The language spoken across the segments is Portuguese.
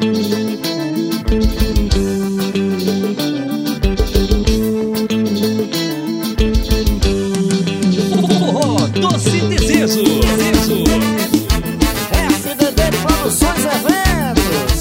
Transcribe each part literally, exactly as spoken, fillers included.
Oh, doce desejo, desejo. F D D Produções Eventos.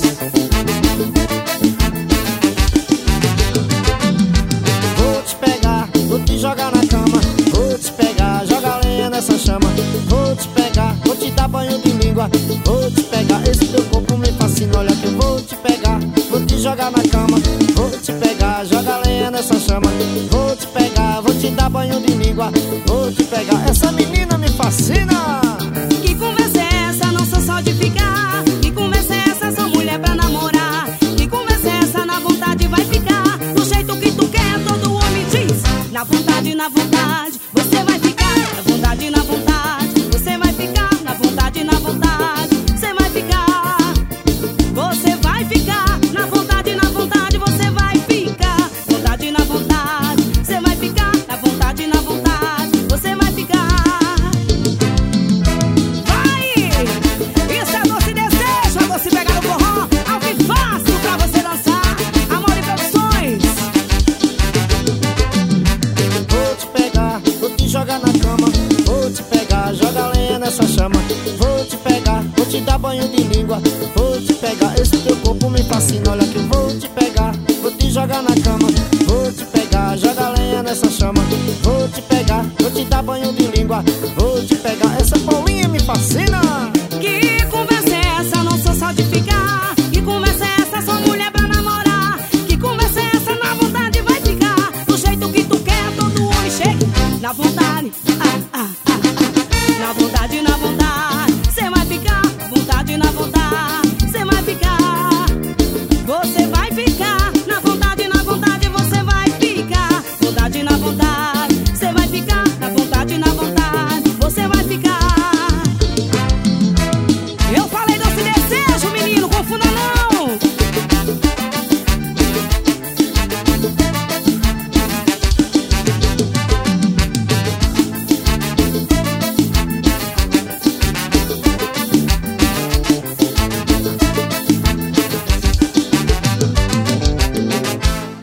Vou te pegar, vou te jogar na cama. Vou te pegar, joga lenha nessa chama. Vou te pegar, vou te dar banho de língua. Vou te pegar, esse teu corpo me fascina. Olha que eu vou te pegar, vou te jogar na cama. Vou te pegar, joga lenha nessa chama. Vou te pegar, vou te dar banho de língua. Vou te pegar, essa menina me fascina. Que conversa é essa? Não sou só de ficar. Que conversa é essa? Sou mulher pra namorar. Que conversa é essa? Na vontade vai ficar. Do jeito que tu quer, todo homem diz. Na vontade, na vontade, você vai ficar. Na vontade, na vontade, você vai ficar. Na vontade, na vontade, você vai ficar. Você vai ficar. Na vontade, na vontade, você vai ficar. Vontade, na vontade, você vai ficar. Na vontade, na vontade, você vai ficar. Se pegar no forró, ao que faço pra você dançar. Amor e Produções. Vou te pegar, vou te jogar na cama. Vou te pegar, joga lenha nessa chama. Vou te pegar, vou te dar banho de língua. Vou te pegar, esse teu corpo me fascina. Olha que eu vou te pegar, vou te jogar na cama. Vou te pegar, joga lenha nessa chama. Vou te pegar, vou te dar banho de língua. Vou te pegar, essa Paulinha me fascina. Que conversa é essa? Não sou só de ficar. Que conversa é essa? Sou mulher pra namorar. Que conversa é essa? Na vontade vai ficar. Do jeito que tu quer, todo homem chega. Na vontade, ah, ah, ah, ah. Na vontade, na vontade, cê vai ficar. Vontade, na vontade, cê vai ficar. Você vai ficar. Na vontade, na vontade, você vai ficar. Vontade, na vontade.